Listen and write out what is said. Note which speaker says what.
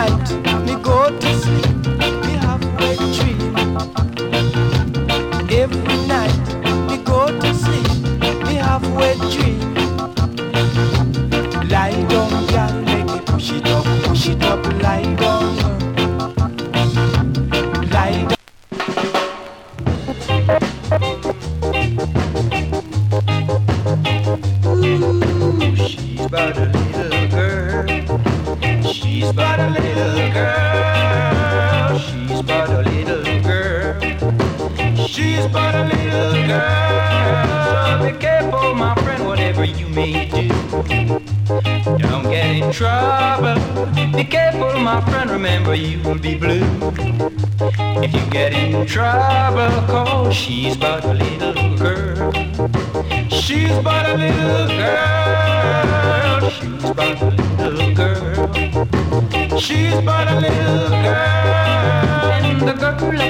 Speaker 1: night me go to sleep, me have wet dream. Every night me go to sleep, me have wet dream. Lie down, girl, make me push it up, lie down, lie down. Ooh, she's but a little girl. She's but a little girl. She's but a little girl. She's but a little girl. Be careful, my friend, whatever you may do. Don't get in trouble. Be careful, my friend, remember you'll be blue. If you get in trouble, cause she's but a little girl. She's but a little girl. She's but a little girl. She's but a little girl. And the girl